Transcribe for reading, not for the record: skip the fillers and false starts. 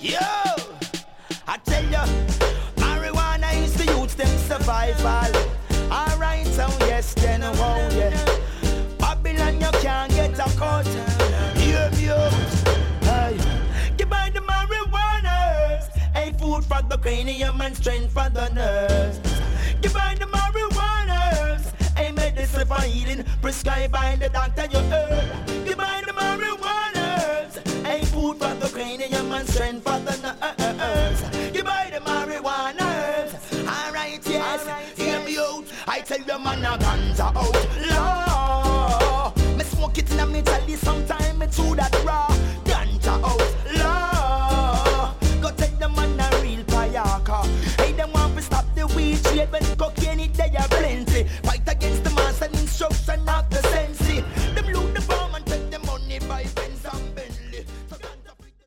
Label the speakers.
Speaker 1: Yo, I tell you, marijuana is the youth them survival. Alright, so yes, then oh yeah. Babylon, you can't get a cut. Hear me out. Hey, give by the marijuana. Hey, food for the cranium and strength for the nerves. Give by the marijuana. Hey, medicine for healing, prescribed by the doctor you heard. Give by the marijuana. Hey, food for the cranium and strength for the nerves. Give by the marijuana. Alright, yes, hear me out. I tell you, man, a guns are out. Law, me smoke it and me tell you sometime me too that raw.